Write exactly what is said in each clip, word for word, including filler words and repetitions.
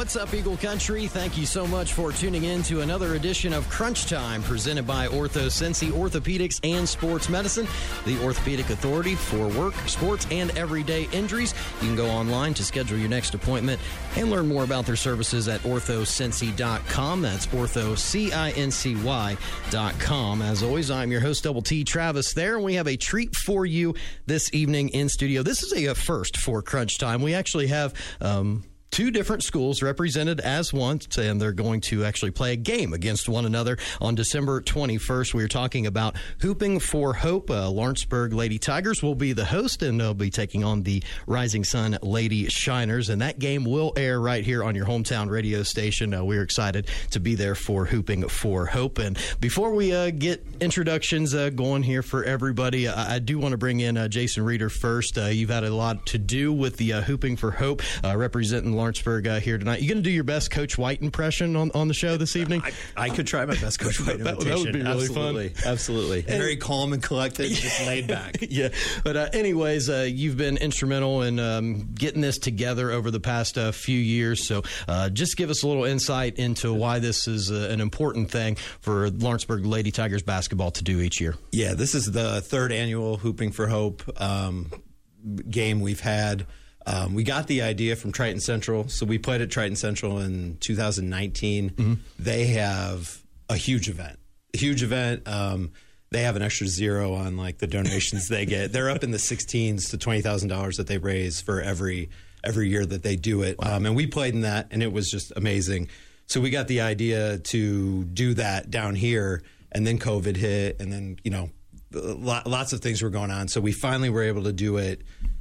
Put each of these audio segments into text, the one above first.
What's up, Eagle Country? Thank you so much for tuning in to another edition of Crunch Time, presented by OrthoSensi Orthopedics and Sports Medicine, the orthopedic authority for work, sports, and everyday injuries. You can go online to schedule your next appointment and learn more about their services at ortho sensi dot com. That's ortho, C I N C Y dot com. As always, I'm your host, Double T, Travis there, and we have a treat for you this evening in studio. This is a, a first for Crunch Time. We actually have um, two different schools represented as one, and they're going to actually play a game against one another on December twenty-first. We are talking about Hooping for Hope. Uh, Lawrenceburg Lady Tigers will be the host, and they'll be taking on the Rising Sun Lady Shiners, and that game will air right here on your hometown radio station. Uh, we're excited to be there for Hooping for Hope. And before we uh, get introductions uh, going here for everybody, I, I do want to bring in uh, Jason Reeder first. Uh, you've had a lot to do with the uh, Hooping for Hope, uh, representing Lawrenceburg uh, here tonight. You going to do your best Coach White impression on, on the show this evening? I, I could try my best Coach White that, imitation. That would be really Absolutely. fun. Absolutely. And, very calm and collected, just laid back. Yeah. But uh, anyways, uh, you've been instrumental in um, getting this together over the past uh, few years. So uh, just give us a little insight into why this is uh, an important thing for Lawrenceburg Lady Tigers basketball to do each year. Yeah, this is the third annual Hooping for Hope um, game we've had. Um, we got the idea from Triton Central, so we played at Triton Central in two thousand nineteen. Mm-hmm. They have a huge event, a huge event. Um, they have an extra zero on like the donations they get. They're up in the sixteens to twenty thousand dollars that they raise for every every year that they do it. Wow. Um, and we played in that, and it was just amazing. So we got the idea to do that down here, and then COVID hit, and then you know, lots of things were going on. So we finally were able to do it.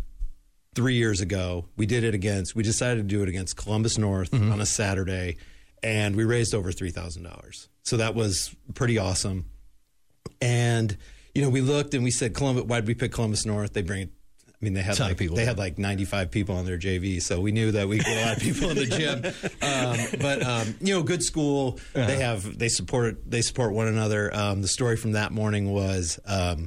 Three years ago, we did it against, we decided to do it against Columbus North mm-hmm. on a Saturday, and we raised over three thousand dollars. So that was pretty awesome. And, you know, we looked and we said, Columbus, why did we pick Columbus North? They bring, I mean, they had like, people they had like ninety-five people on their J V, so we knew that we get a lot of people in the gym. Um, but, um, you know, good school. Uh-huh. They have, they support, they support one another. Um, the story from that morning was, um,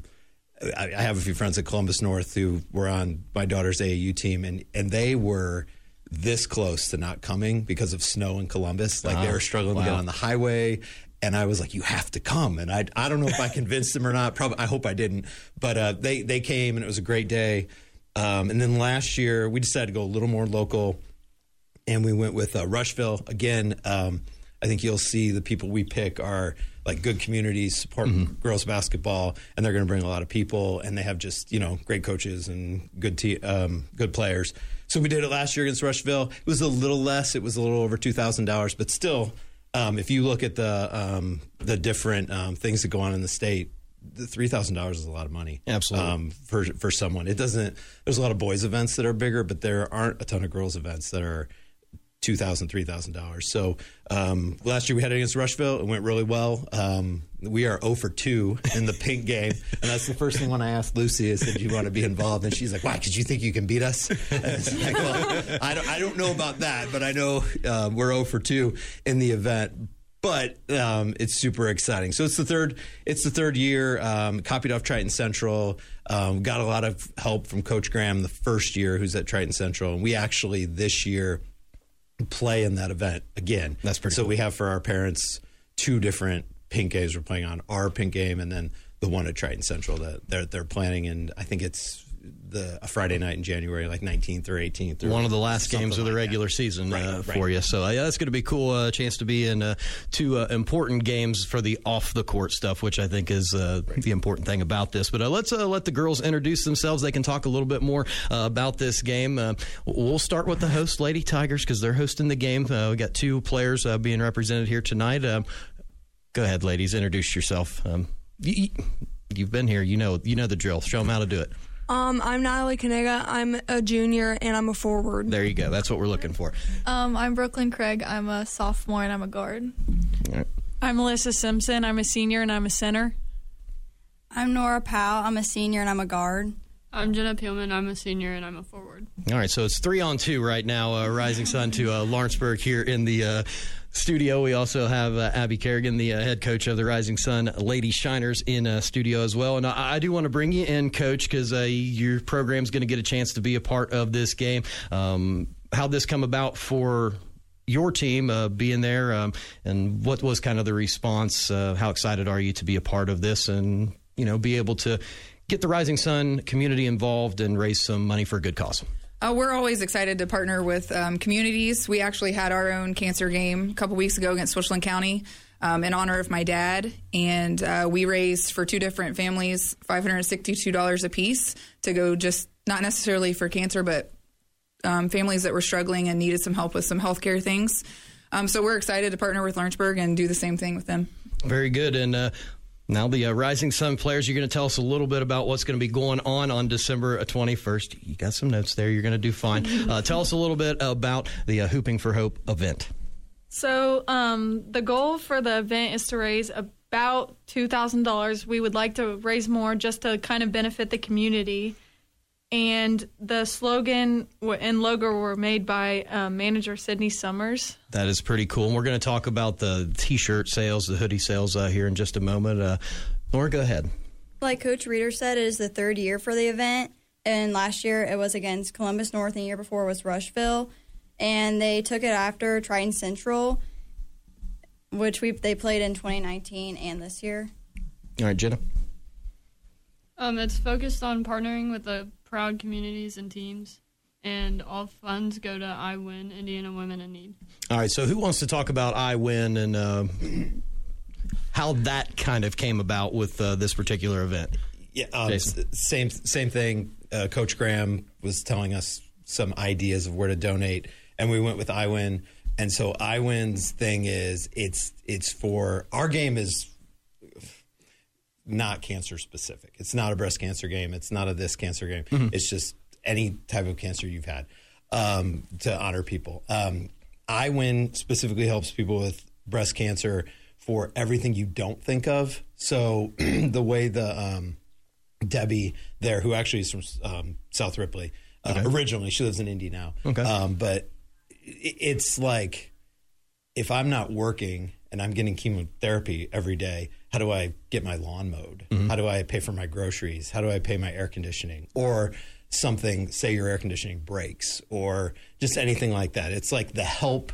I have a few friends at Columbus North who were on my daughter's A A U team, and, and they were this close to not coming because of snow in Columbus. Like, oh, they were struggling wow. to get on the highway, and I was like, you have to come. And I I don't know if I convinced them or not. Probably, I hope I didn't. But uh, they, they came, and it was a great day. Um, and then last year, we decided to go a little more local, and we went with uh, Rushville. Again, um, I think you'll see the people we pick are – like good communities, support mm-hmm. girls basketball, and they're going to bring a lot of people, and they have just, you know, great coaches and good te- um, good players. So we did it last year against Rushville. It was a little less. It was a little over two thousand dollars, but still, um, if you look at the um, the different um, things that go on in the state, the three thousand dollars is a lot of money. Absolutely. Um, for, for someone. It doesn't, there's a lot of boys events that are bigger, but there aren't a ton of girls events that are two thousand dollars, three thousand dollars. So um, last year we had it against Rushville. It went really well. Um, we are zero for two in the pink game. And that's the first thing when I asked Lucy, I said, do you want to be involved? And she's like, why? Because you think you can beat us? And it's like, well, I don't, I don't know about that, but I know uh, we're zero for two in the event. But um, it's super exciting. So it's the third it's the third year, um, copied off Triton Central. Um, got a lot of help from Coach Graham the first year, who's at Triton Central. And we actually this year play in that event again. That's pretty so cool. We have for our parents two different pink games we're playing on, our pink game and then the one at Triton Central that they're they're planning, and I think it's the a Friday night in January, like nineteenth or eighteenth. Or one of the last games of the like regular that. season right, uh, right. for you. So uh, yeah, that's going to be cool. A uh, chance to be in uh, two uh, important games for the off the court stuff, which I think is uh, right. the important thing about this. But uh, let's uh, let the girls introduce themselves. They can talk a little bit more uh, about this game. Uh, we'll start with the host, Lady Tigers, because they're hosting the game. Uh, we got two players uh, being represented here tonight. Um, go ahead, ladies. Introduce yourself. Um, you, you've been here. You know. You know the drill. Show them how to do it. Um, I'm Natalie Kanega. I'm a junior, and I'm a forward. There you go. That's what we're looking for. Um, I'm Brooklyn Craig. I'm a sophomore, and I'm a guard. Right. I'm Melissa Simpson. I'm a senior, and I'm a center. I'm Nora Powell. I'm a senior, and I'm a guard. I'm Jenna Peelman. I'm a senior, and I'm a forward. All right, so it's three on two right now, uh, Rising Sun to uh, Lawrenceburg here in the uh, studio. We also have uh, Abby Kerrigan, the uh, head coach of the Rising Sun Lady Shiners, in uh, studio as well. And I, I do want to bring you in, Coach, because uh, your program's going to get a chance to be a part of this game. Um, how'd this come about for your team uh, being there, um, and what was kind of the response? Uh, how excited are you to be a part of this and, you know, be able to get the Rising Sun community involved and raise some money for a good cause? Uh, we're always excited to partner with um, communities. We actually had our own cancer game a couple weeks ago against Switchland County um, in honor of my dad, and uh, we raised for two different families five hundred sixty-two dollars a piece to go just not necessarily for cancer, but Um, families that were struggling and needed some help with some healthcare things. Um, so we're excited to partner with Lawrenceburg and do the same thing with them. Very good. And uh, now the uh, Rising Sun players, you're going to tell us a little bit about what's going to be going on on December twenty-first. You got some notes there. You're going to do fine. Uh, tell us a little bit about the uh, Hooping for Hope event. So um, the goal for the event is to raise about two thousand dollars. We would like to raise more just to kind of benefit the community. And the slogan and logo were made by uh, manager Sydney Summers. That is pretty cool. And we're going to talk about the T-shirt sales, the hoodie sales uh, here in just a moment. Uh, Laura, go ahead. Like Coach Reeder said, it is the third year for the event. And last year it was against Columbus North, and the year before was Rushville. And they took it after Triton Central, which we they played in twenty nineteen and this year. All right, Jenna. Um, it's focused on partnering with the proud communities and teams, and all funds go to I Win, Indiana Women in Need. All right, so who wants to talk about I Win and uh, how that kind of came about with uh, this particular event? Yeah, um, s- same same thing. Uh, Coach Graham was telling us some ideas of where to donate, and we went with I Win. And so I Win's thing is it's it's for our game is not cancer specific. It's not a breast cancer game. It's not a this cancer game. Mm-hmm. It's just any type of cancer you've had um, to honor people. Um, I Win specifically helps people with breast cancer for everything you don't think of. So the way the um, Debbie there, who actually is from um, South Ripley, uh, okay. originally, she lives in Indy now. Okay. Um, but it's like if I'm not working and I'm getting chemotherapy every day, how do I get my lawn mowed? Mm-hmm. How do I pay for my groceries? How do I pay my air conditioning? Or something, say your air conditioning breaks, or just anything like that. It's like the help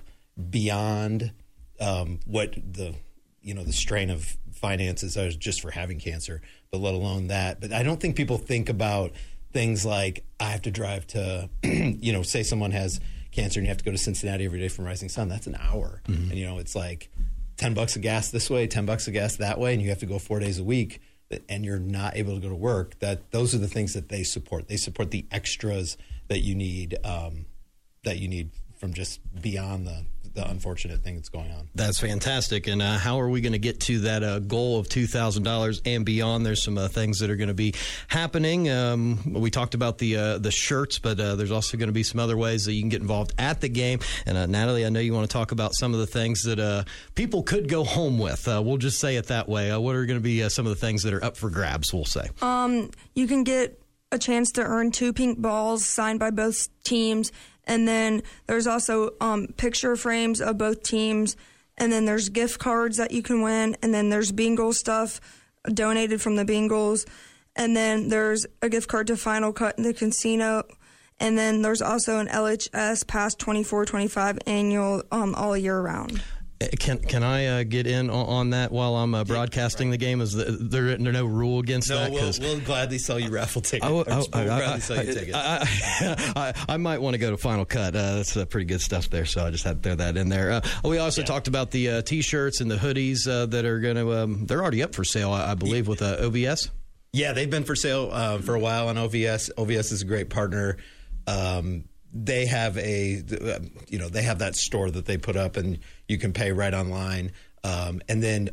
beyond um, what the, you know, the strain of finances are just for having cancer, but let alone that. But I don't think people think about things like I have to drive to, you know, say someone has cancer and you have to go to Cincinnati every day from Rising Sun. That's an hour. Mm-hmm. And, you know, it's like ten bucks of gas this way, ten bucks of gas that way, and you have to go four days a week, and you're not able to go to work. That those are the things that they support. They support the extras that you need, um, that you need from just beyond the, the unfortunate thing that's going on. That's fantastic. And uh, how are we going to get to that uh, goal of two thousand dollars and beyond? There's some uh, things that are going to be happening. Um, we talked about the uh, the shirts, but uh, there's also going to be some other ways that you can get involved at the game. And uh, Natalie, I know you want to talk about some of the things that uh, people could go home with. Uh, we'll just say it that way. Uh, what are going to be uh, some of the things that are up for grabs, we'll say? Um, you can get a chance to earn two pink balls signed by both teams. And then there's also um, picture frames of both teams. And then there's gift cards that you can win. And then there's bingo stuff donated from the Bengals. And then there's a gift card to Final Cut in the casino. And then there's also an L H S Pass twenty-four twenty-five annual um, all year round. Can can I uh, get in on, on that while I'm uh, broadcasting yeah, right. the game? Is the, there, there no rule against no, that? No, we'll, we'll gladly sell you raffle tickets. I, I, we'll I, gladly I, sell you tickets. I, I, I, I might want to go to Final Cut. Uh, that's uh, pretty good stuff there, so I just had to throw that in there. Uh, we also yeah. talked about the uh, T-shirts and the hoodies uh, that are going to um, – they're already up for sale, I, I believe, with uh, O V S. Yeah, they've been for sale uh, for a while on O V S. O V S is a great partner. Um They have a, you know, they have that store that they put up, and you can pay right online. Um, and then,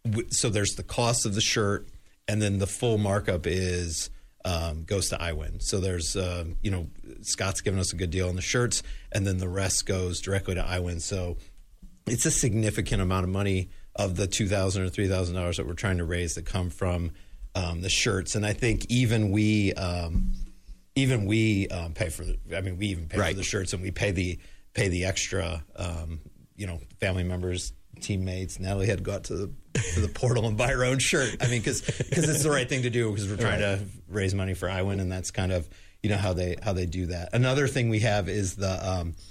so there's the cost of the shirt, and then the full markup is um, goes to I Win. So there's, uh, you know, Scott's given us a good deal on the shirts, and then the rest goes directly to I Win. So it's a significant amount of money of the two thousand dollars or three thousand dollars that we're trying to raise that come from um, the shirts. And I think even we. Um, Even we um, pay for the. I mean, we even pay right. for the shirts, and we pay the pay the extra. Um, you know, family members, teammates. Natalie had to go out to the to the portal and buy her own shirt. I mean, because because it's the right thing to do, because we're trying right. to raise money for I Win, and that's kind of, you know, how they how they do that. Another thing we have is the um,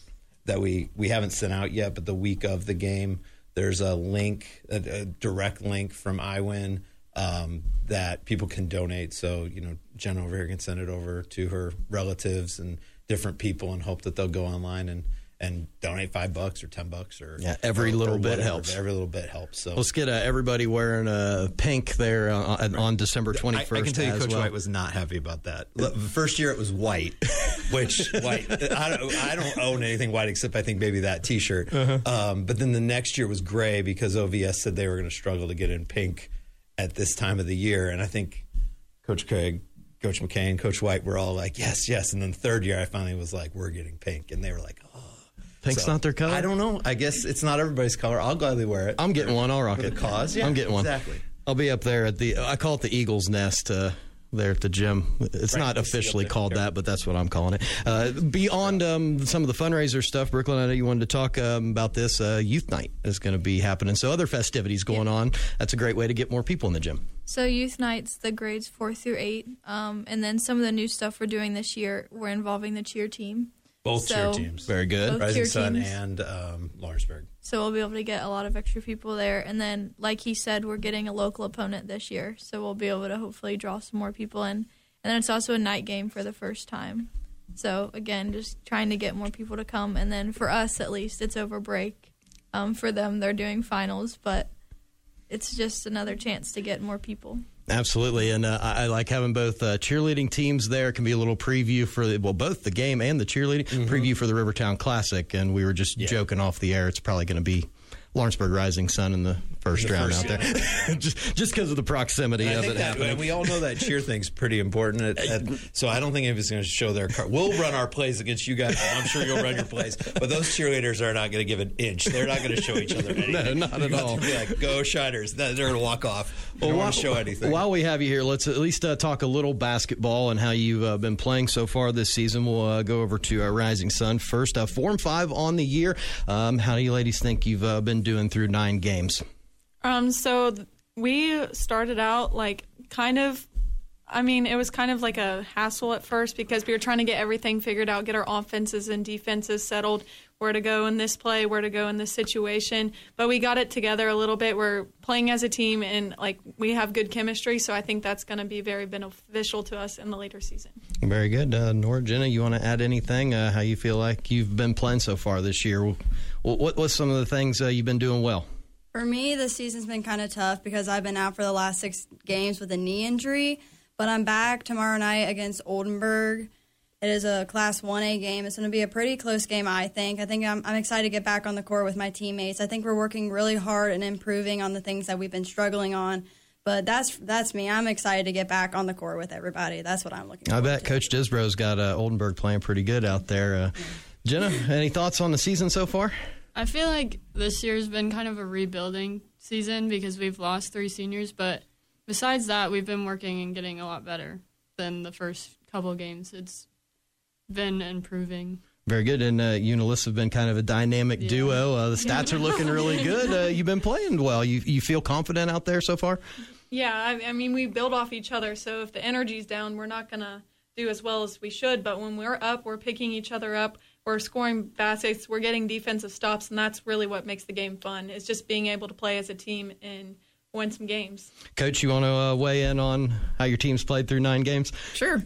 that we, we haven't sent out yet, but the week of the game, there's a link, a, a direct link from iWin um, that people can donate. So, you know, Jen over here can send it over to her relatives and different people and hope that they'll go online and, and donate five bucks or ten bucks or yeah, every or, little or bit whatever. helps. Every little bit helps. So let's get uh, everybody wearing uh, pink there on, on December twenty-first. I, I can tell you, as Coach well. White was not happy about that. The first year it was white, which white. I don't, I don't own anything white except I think maybe that T-shirt. Uh-huh. Um, but then the next year was gray because O V S said they were going to struggle to get in pink at this time of the year, and I think Coach Craig, Coach McCain, Coach White were all like, yes, yes. And then the third year I finally was like, we're getting pink, and they were like, oh. Pink's So, not their color? I don't know. I guess it's not everybody's color. I'll gladly wear it. I'm getting one. I'll rock For it. the cause. Yeah, I'm getting one. exactly. I'll be up there at the, I call it the Eagle's Nest uh, there at the gym. It's Right, not you see officially up there. called that, but that's what I'm calling it. Uh, beyond um, some of the fundraiser stuff, Brooklyn, I know you wanted to talk um, about this. Uh, Youth Night is going to be happening. So other festivities going Yeah. on. That's a great way to get more people in the gym. So youth nights, the grades four through eight, um, and then some of the new stuff we're doing this year, we're involving the cheer team. Both So- cheer teams. Very good. Both Rising cheer Sun teams. and um, Lawrenceburg. So we'll be able to get a lot of extra people there. And then, like he said, we're getting a local opponent this year. So we'll be able to hopefully draw some more people in. And then it's also a night game for the first time. So, again, just trying to get more people to come. And then for us, at least, it's over break. Um, for them, they're doing finals. But it's just another chance to get more people. Absolutely, and uh, I, I like having both uh, cheerleading teams there. It can be a little preview for the, well, both the game and the cheerleading Mm-hmm. preview for the Rivertown Classic. And we were just Yeah. joking off the air. It's probably going to be Lawrenceburg Rising Sun in the first The round first out there, just just because of the proximity And I of think it that, happening. and we all know that cheer thing's pretty important. At, at, so I don't think anybody's going to show their card. We'll run our plays against you guys. And I'm sure you'll run your plays. But those cheerleaders are not going to give an inch. They're not going to show each other anything. No, not at You're all. Be like, go Shiners. They're going to walk off. They don't while, want to show anything. While we have you here, let's at least uh, talk a little basketball and how you've uh, been playing so far this season. We'll uh, go over to uh, Rising Sun first. Uh, four and five on the year. Um, how do you ladies think you've uh, been doing through nine games? Um, so th- we started out like kind of, I mean, it was kind of like a hassle at first because we were trying to get everything figured out, get our offenses and defenses settled, where to go in this play, where to go in this situation. But we got it together a little bit. We're playing as a team and like we have good chemistry. So I think that's going to be very beneficial to us in the later season. Very good. Uh, Nora, Jenna, you want to add anything? Uh, how you feel like you've been playing so far this year? What, what, what's some of the things uh, you've been doing well? For me, this season's been kind of tough because I've been out for the last six games with a knee injury, but I'm back tomorrow night against Oldenburg. It is a Class one A game. It's going to be a pretty close game, I think. I think I'm, I'm excited to get back on the court with my teammates. I think we're working really hard and improving on the things that we've been struggling on. But that's that's me. I'm excited to get back on the court with everybody. That's what I'm looking I forward bet to. Coach Disbrow's got uh, Oldenburg playing pretty good out there. Uh, Jenna, any thoughts on the season so far? I feel like this year's been kind of a rebuilding season because we've lost three seniors, but besides that, we've been working and getting a lot better than the first couple of games. It's been improving. Very good. And uh, you and Alyssa have been kind of a dynamic Yeah. duo. Uh, the stats are looking really good. Uh, you've been playing well. You you feel confident out there so far? Yeah, I, I mean, we build off each other. So if the energy's down, we're not going to do as well as we should. But when we're up, we're picking each other up. We're scoring baskets. We're getting defensive stops. And that's really what makes the game fun. It's just being able to play as a team and win some games. Coach, you want to uh, weigh in on how your team's played through nine games? Sure. um,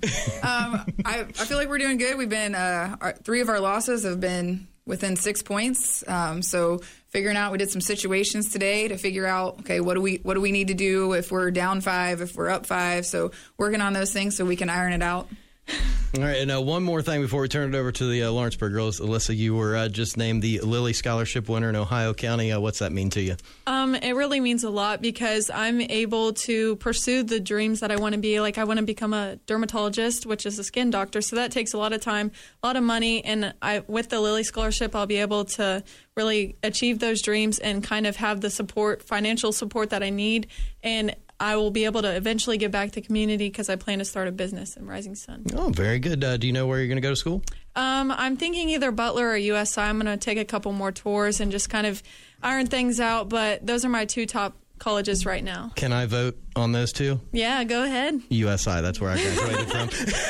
I, I feel like we're doing good. We've been uh, our, three of our losses have been within six points. Um, so figuring out, we did some situations today to figure out, okay, what do we what do we need to do if we're down five, if we're up five. So working on those things so we can iron it out. All right, and uh, one more thing before we turn it over to the uh, Lawrenceburg girls. Alyssa, you were uh, just named the Lilly Scholarship winner in Ohio County. Uh, what's that mean to you? Um, it really means a lot because I'm able to pursue the dreams that I want to be. Like, I want to become a dermatologist, which is a skin doctor. So that takes a lot of time, a lot of money. And I, with the Lilly Scholarship, I'll be able to really achieve those dreams and kind of have the support, financial support that I need. And I will be able to eventually give back to the community because I plan to start a business in Rising Sun. Oh, very good. Uh, do you know where you're going to go to school? Um, I'm thinking either Butler or U S I. I'm going to take a couple more tours and just kind of iron things out. But those are my two top colleges right now. Can I vote on those two? Yeah, go ahead. U S I, that's where I graduated from.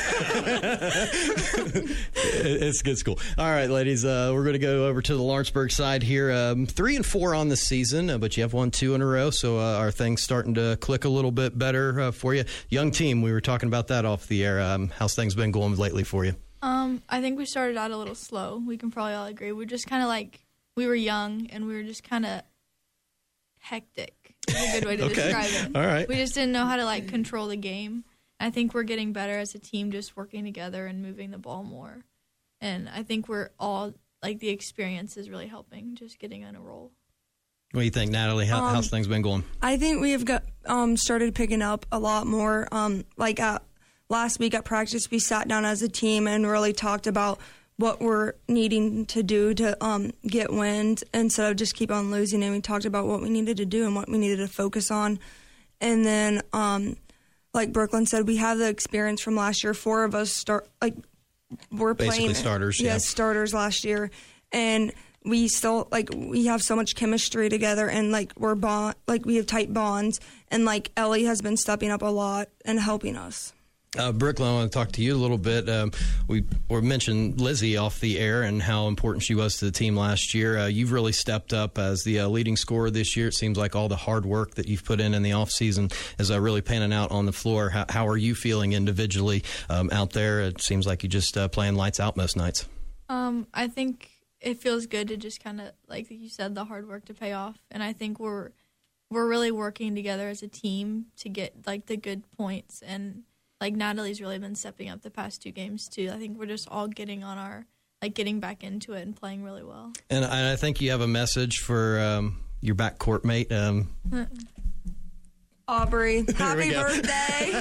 It's a good school. All right, ladies, uh, we're going to go over to the Lawrenceburg side here. Um, three and four on the season, uh, but you have won two in a row, so uh, are things starting to click a little bit better uh, for you? Young team, we were talking about that off the air. Um, how's things been going lately for you? Um, I think we started out a little slow. We can probably all agree. We're just kind of like, we were young, and we were just kind of hectic. Is a good way to Okay. describe it. All right. We just didn't know how to like control the game. I think we're getting better as a team, just working together and moving the ball more. And I think we're all like the experience is really helping, just getting on a roll. What do you think, Natalie? How, Um, how's things been going? I think we have got um, started picking up a lot more. Um, like at, last week at practice, we sat down as a team and really talked about what we're needing to do to um, get wins instead of just keep on losing. And we talked about what we needed to do and what we needed to focus on. And then, um, like Brooklyn said, we have the experience from last year. Four of us start like we're Basically playing starters, yeah, yeah. starters last year, and we still like we have so much chemistry together, and like we're bond like we have tight bonds, and like Ellie has been stepping up a lot and helping us. Uh, Brooklyn, I want to talk to you a little bit. Um, we, we mentioned Lizzie off the air and how important she was to the team last year. Uh, you've really stepped up as the uh, leading scorer this year. It seems like all the hard work that you've put in in the offseason is uh, really panning out on the floor. How, how are you feeling individually um, out there? It seems like you're just uh, playing lights out most nights. Um, I think it feels good to just kind of, like you said, the hard work to pay off. And I think we're we're really working together as a team to get like the good points. And like Natalie's really been stepping up the past two games too. I think we're just all getting on our like getting back into it and playing really well. And I, I think you have a message for um, your backcourt mate. Um, Aubrey, happy go. birthday!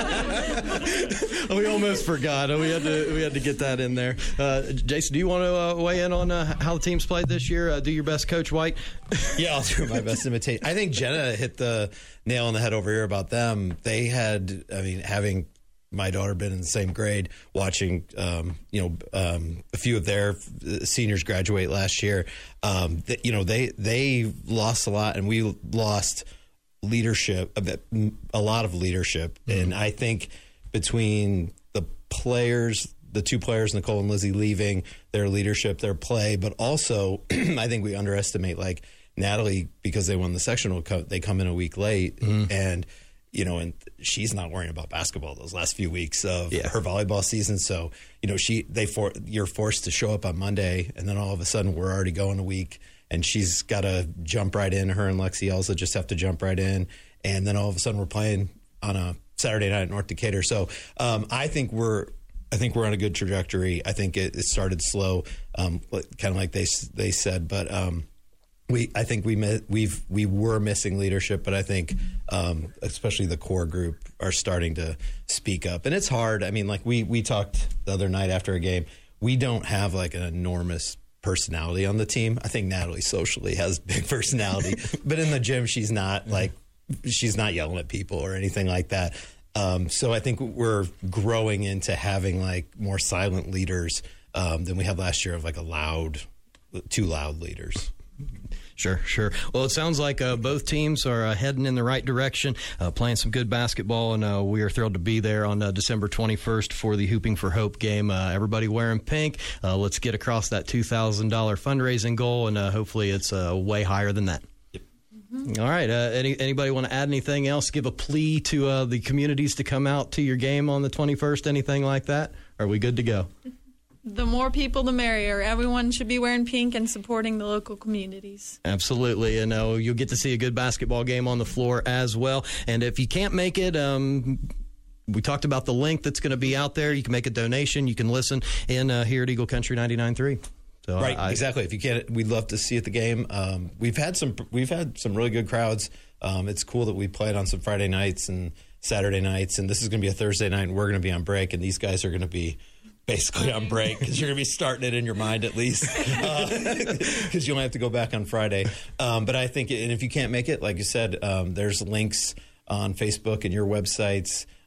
we almost forgot. We had to we had to get that in there. Uh, Jason, do you want to uh, weigh in on uh, how the team's played this year? Uh, do your best, Coach White. Yeah, I'll do my best to imitate. I think Jenna hit the nail on the head over here about them. They had, I mean, having my daughter been in the same grade, watching, um, you know, um, a few of their seniors graduate last year. Um, th- you know, they they lost a lot, and we lost leadership, a, bit, a lot of leadership. Mm-hmm. And I think between the players, the two players, Nicole and Lizzie, leaving, their leadership, their play, but also I think we underestimate like Natalie because they won the sectional. They come in a week late, mm-hmm. and you know, and she's not worrying about basketball those last few weeks of yeah. her volleyball season. So you know, she they for you're forced to show up on Monday, and then all of a sudden we're already going a week. And she's got to jump right in. Her and Lexi Elza just have to jump right in. And then all of a sudden we're playing on a Saturday night at North Decatur. So um, I think we're I think we're on a good trajectory. I think it, it started slow, um, kind of like they they said. But um, we I think we we've we were missing leadership. But I think um, especially the core group are starting to speak up. And it's hard. I mean, like we we talked the other night after a game. We don't have like an enormous personality on the team. I think Natalie socially has big personality, but in the gym she's not like she's not yelling at people or anything like that. Um, so I think we're growing into having like more silent leaders um, than we had last year of like a loud, too loud leaders. Sure, sure. Well, it sounds like uh, both teams are uh, heading in the right direction, uh, playing some good basketball, and uh, we are thrilled to be there on uh, December twenty-first for the Hooping for Hope game. Uh, everybody wearing pink. Uh, let's get across that two thousand dollars fundraising goal, and uh, hopefully it's uh, way higher than that. Yep. Mm-hmm. All right. Uh, any, anybody want to add anything else? Give a plea to uh, the communities to come out to your game on the twenty-first, anything like that? Are we good to go? The more people, the merrier. Everyone should be wearing pink and supporting the local communities. Absolutely. And uh, you'll get to see a good basketball game on the floor as well. And if you can't make it, um, we talked about the link that's going to be out there. You can make a donation. You can listen in uh, here at Eagle Country ninety-nine point three. So right, I, exactly. If you can't, we'd love to see you at the game. Um, we've had some, we've had some really good crowds. Um, it's cool that we played on some Friday nights and Saturday nights, and this is going to be a Thursday night, and we're going to be on break, and these guys are going to be basically on break because you're going to be starting it in your mind at least because uh, you only have to go back on Friday. Um, but I think, and if you can't make it, like you said, um, there's links on Facebook and your websites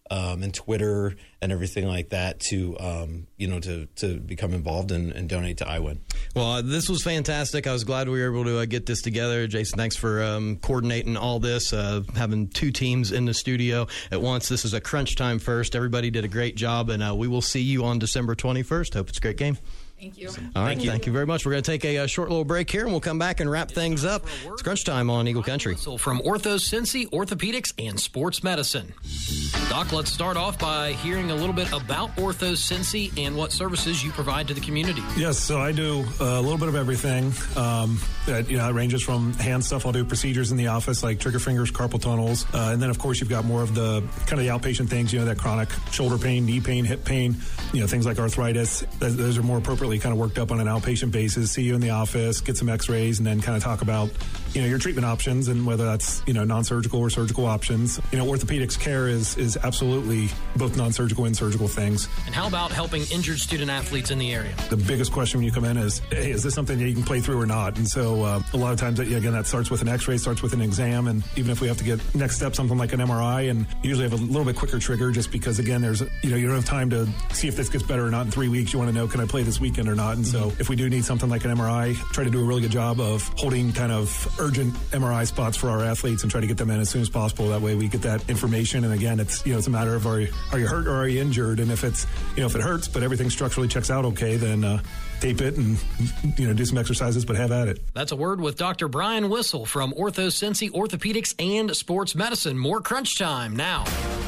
um, and Twitter and everything like that to, um, you know, to, to become involved and, and donate to I W I N. Well, uh, this was fantastic. I was glad we were able to uh, get this together. Jason, thanks for um, coordinating all this, uh, having two teams in the studio at once. This is a crunch time first. Everybody did a great job, and uh, we will see you on December twenty-first. Hope it's a great game. Thank you. All right, Thank you. thank you very much. We're going to take a, a short little break here, and we'll come back and wrap things up. It's crunch time on Eagle Country. From Ortho Cincy Orthopedics and Sports Medicine. Doc, let's start off by hearing a little bit about Ortho Cincy and what services you provide to the community. Yes, so I do a little bit of everything. Um, that, you know, it ranges from hand stuff. I'll do procedures in the office like trigger fingers, carpal tunnels, uh, and then of course you've got more of the kind of the outpatient things. You know, that chronic shoulder pain, knee pain, hip pain. You know, things like arthritis. Those are more appropriately kind of worked up on an outpatient basis. See you in the office, get some X-rays, and then kind of talk about, you know, your treatment options and whether that's, you know, non-surgical or surgical options. You know, orthopedics care is is absolutely both non-surgical and surgical things. And how about helping injured student athletes in the area? The biggest question when you come in is, hey, is this something that you can play through or not? And so uh, a lot of times, again, that starts with an X-ray, starts with an exam, and even if we have to get next step, something like an M R I, and usually have a little bit quicker trigger just because, again, there's, you know, you don't have time to see if this gets better or not in three weeks. You want to know, can I play this weekend or not? And so if we do need something like an M R I, try to do a really good job of holding kind of urgent M R I spots for our athletes and try to get them in as soon as possible. That way we get that information. And again, it's, you know, it's a matter of are you, are you hurt or are you injured? And if it's, you know, if it hurts, but everything structurally checks out okay, then uh, tape it and, you know, do some exercises, but have at it. That's a word with Doctor Brian Whistle from Ortho Cincy Orthopedics and Sports Medicine. More crunch time now.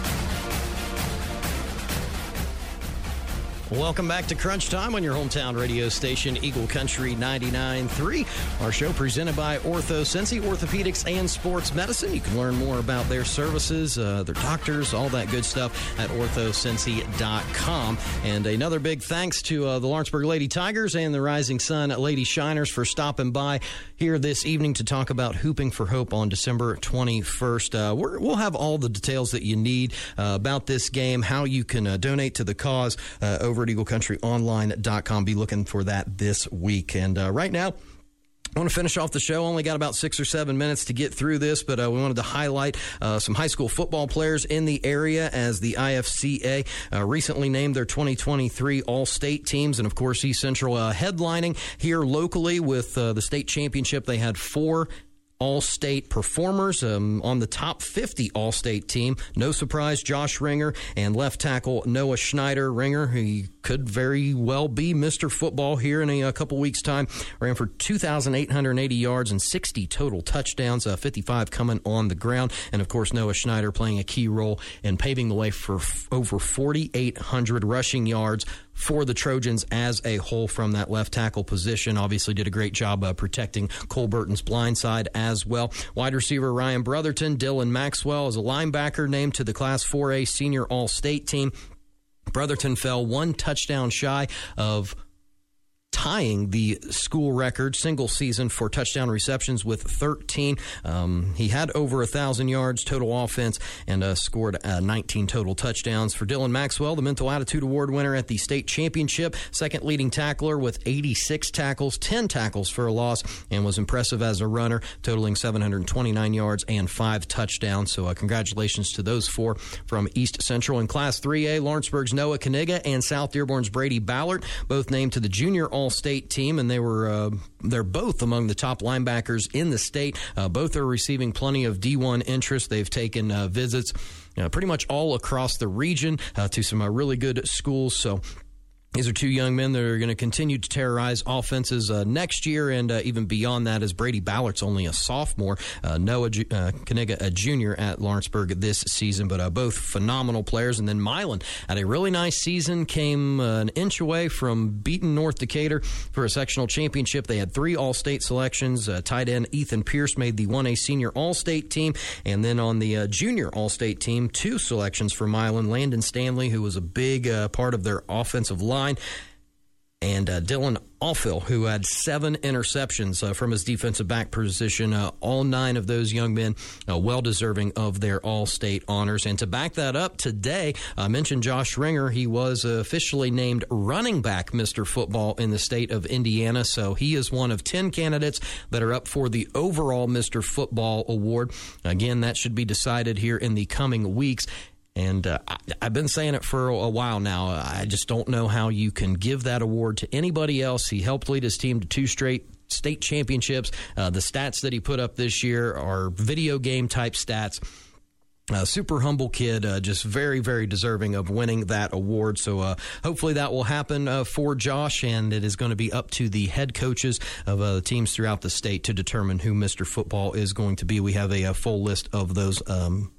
Welcome back to Crunch Time on your hometown radio station, Eagle Country ninety-nine point three. Our show presented by Ortho Cincy Orthopedics and Sports Medicine. You can learn more about their services, uh, their doctors, all that good stuff at ortho cincy dot com. And another big thanks to uh, the Lawrenceburg Lady Tigers and the Rising Sun Lady Shiners for stopping by here this evening to talk about Hooping for Hope on December twenty-first. Uh, we're, we'll have all the details that you need uh, about this game, how you can uh, donate to the cause uh, over at eagle country online dot com. Be looking for that this week. And uh, right now, I want to finish off the show. Only got about six or seven minutes to get through this, but uh, we wanted to highlight uh, some high school football players in the area as the I F C A uh, recently named their twenty twenty-three All-State teams. And, of course, East Central uh, headlining here locally with uh, the state championship. They had four All-State performers um, on the top fifty All-State team. No surprise, Josh Ringer and left tackle Noah Schneider. Ringer, he could very well be Mister Football here in a, a couple weeks' time, ran for two thousand eight hundred eighty yards and sixty total touchdowns, uh, fifty-five coming on the ground. And, of course, Noah Schneider playing a key role in paving the way for f- over forty-eight hundred rushing yards for the Trojans as a whole from that left tackle position. Obviously did a great job uh, protecting Cole Burton's blind side as well. Wide receiver Ryan Brotherton, Dylan Maxwell is a linebacker named to the Class four A Senior All-State team. Brotherton fell one touchdown shy of tying the school record single season for touchdown receptions with thirteen. Um, he had over one thousand yards total offense and uh, scored uh, nineteen total touchdowns. For Dylan Maxwell, the Mental Attitude Award winner at the state championship, second leading tackler with eighty-six tackles, ten tackles for a loss, and was impressive as a runner, totaling seven hundred twenty-nine yards and five touchdowns. So uh, congratulations to those four from East Central. In Class three A, Lawrenceburg's Noah Kaniga and South Dearborn's Brady Ballard, both named to the Junior All-State team, and they were uh, they're both among the top linebackers in the state. Uh, both are receiving plenty of D one interest. They've taken uh, visits uh, pretty much all across the region uh, to some uh, really good schools. So these are two young men that are going to continue to terrorize offenses uh, next year and uh, even beyond that, as Brady Ballard's only a sophomore, uh, Noah uh, Kaniga a junior at Lawrenceburg this season, but uh, both phenomenal players. And then Milan had a really nice season, came uh, an inch away from beating North Decatur for a sectional championship. They had three All-State selections. Uh, tight end Ethan Pierce made the one A Senior All-State team, and then on the uh, Junior All-State team, two selections for Milan, Landon Stanley, who was a big uh, part of their offensive line, and uh, Dylan Alfill, who had seven interceptions uh, from his defensive back position. Uh, all nine of those young men uh, well-deserving of their All-State honors. And to back that up today, I mentioned Josh Ringer. He was uh, officially named running back Mister Football in the state of Indiana. So he is one of ten candidates that are up for the overall Mister Football award. Again, that should be decided here in the coming weeks. And uh, I, I've been saying it for a while now. I just don't know how you can give that award to anybody else. He helped lead his team to two straight state championships. Uh, the stats that he put up this year are video game type stats. Uh, super humble kid, uh, just very, very deserving of winning that award. So uh, hopefully that will happen uh, for Josh, and it is going to be up to the head coaches of uh, the teams throughout the state to determine who Mister Football is going to be. We have a, a full list of those um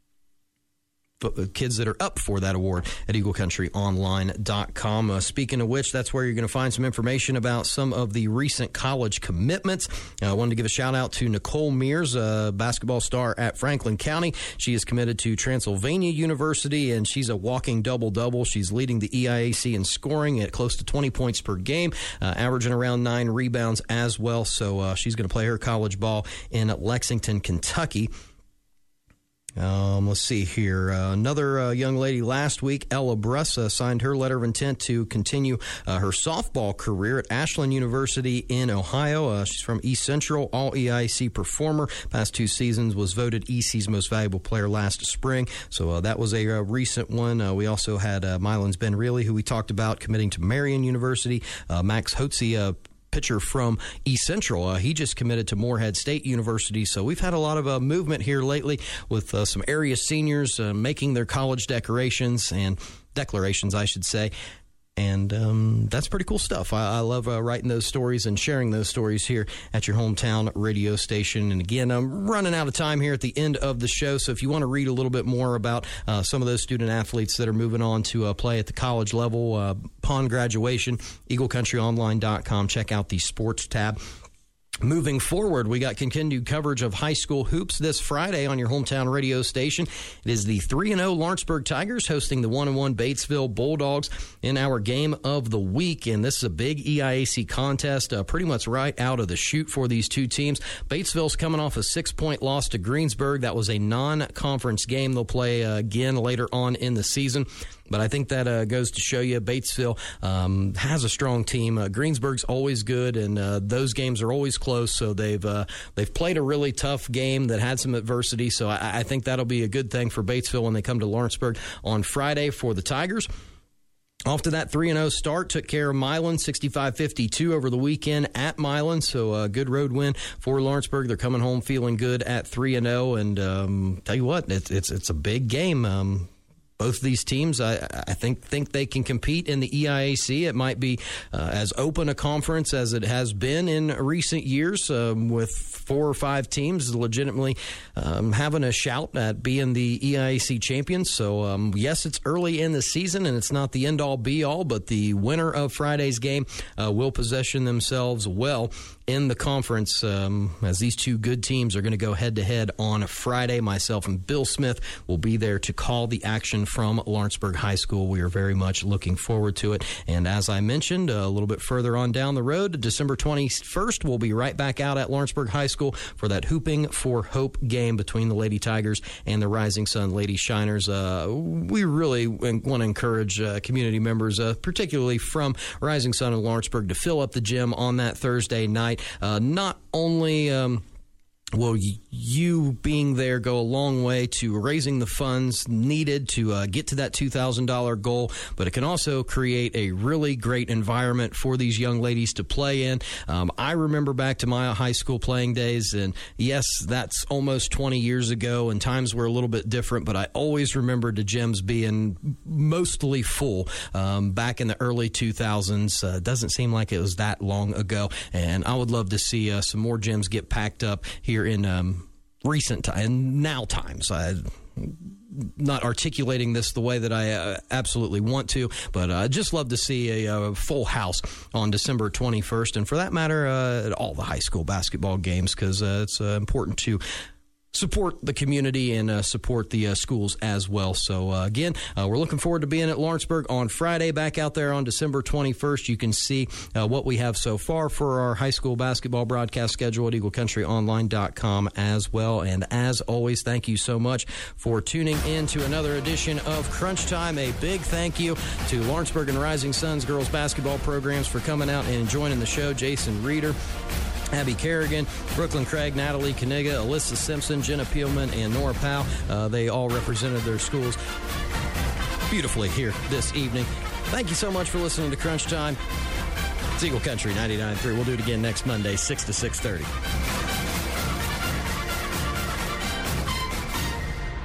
kids that are up for that award at eagle country online dot com. Uh, speaking of which, that's where you're going to find some information about some of the recent college commitments. Uh, I wanted to give a shout out to Nicole Mears, a basketball star at Franklin County. She is committed to Transylvania University, and she's a walking double-double. She's leading the E I A C in scoring at close to twenty points per game, uh, averaging around nine rebounds as well. So uh, she's going to play her college ball in Lexington, Kentucky. Um, let's see here. Uh, another uh, young lady last week, Ella Brussa, signed her letter of intent to continue uh, her softball career at Ashland University in Ohio. Uh, she's from East Central, all E I A C performer. Past two seasons was voted E C's most valuable player last spring. So uh, that was a, a recent one. Uh, we also had uh, Mylan's Ben Reilly, who we talked about, committing to Marion University. Uh, Max Hotze, uh, pitcher from East Central. Uh, he just committed to Morehead State University. So we've had a lot of uh, movement here lately with uh, some area seniors uh, making their college decorations and declarations, I should say. And um, that's pretty cool stuff. I, I love uh, writing those stories and sharing those stories here at your hometown radio station. And again, I'm running out of time here at the end of the show. So if you want to read a little bit more about uh, some of those student athletes that are moving on to uh, play at the college level uh, upon graduation, eagle country online dot com. Check out the sports tab. Moving forward, we got continued coverage of high school hoops this Friday on your hometown radio station. It is the three and oh Lawrenceburg Tigers hosting the one and one Batesville Bulldogs in our game of the week. And this is a big E I A C contest, uh, pretty much right out of the chute for these two teams. Batesville's coming off a six-point loss to Greensburg. That was a non-conference game. They'll play uh, again later on in the season. But I think that uh, goes to show you Batesville um, has a strong team. Uh, Greensburg's always good, and uh, those games are always close. So they've uh, they've played a really tough game that had some adversity. So I, I think that'll be a good thing for Batesville when they come to Lawrenceburg on Friday for the Tigers. Off to that three and oh start, took care of Milan, sixty-five fifty-two over the weekend at Milan. So a good road win for Lawrenceburg. They're coming home feeling good at three and oh. And um, tell you what, it's it's, it's a big game. Um, Both of these teams, I, I think, think they can compete in the E I A C. It might be uh, as open a conference as it has been in recent years, um, with four or five teams legitimately um, having a shout at being the E I A C champions. So, um, yes, it's early in the season, and it's not the end-all, be-all, but the winner of Friday's game uh, will position themselves well in the conference, um, as these two good teams are going to go head-to-head on Friday. Myself and Bill Smith will be there to call the action from Lawrenceburg High School. We are very much looking forward to it. And as I mentioned, a little bit further on down the road, December twenty-first, we'll be right back out at Lawrenceburg High School for that Hooping for Hope game between the Lady Tigers and the Rising Sun Lady Shiners. Uh, we really want to encourage uh, community members, uh, particularly from Rising Sun and Lawrenceburg, to fill up the gym on that Thursday night. Uh, not only um, will you being there go a long way to raising the funds needed to uh, get to that two thousand dollars goal, but it can also create a really great environment for these young ladies to play in. Um, I remember back to my high school playing days, and yes, that's almost twenty years ago, and times were a little bit different, but I always remember the gyms being mostly full um, back in the early two thousands. Uh, doesn't seem like it was that long ago, and I would love to see uh, some more gyms get packed up here in um, recent time and now times. I not articulating this the way that I uh, absolutely want to, but I uh, just love to see a, a full house on December twenty-first, and for that matter, uh, at all the high school basketball games, because uh, it's uh, important to support the community and uh, support the uh, schools as well. So, uh, again, uh, we're looking forward to being at Lawrenceburg on Friday, back out there on December twenty-first. You can see uh, what we have so far for our high school basketball broadcast schedule at eagle country online dot com as well. And as always, thank you so much for tuning in to another edition of Crunch Time. A big thank you to Lawrenceburg and Rising Suns girls basketball programs for coming out and joining the show. Jason Reeder Abby Kerrigan, Brooklyn Craig, Natalie Kaniga, Alyssa Simpson, Jenna Peelman, and Nora Powell. Uh, they all represented their schools beautifully here this evening. Thank you so much for listening to Crunch Time. It's Eagle Country ninety-nine point three. We'll do it again next Monday, six to six thirty.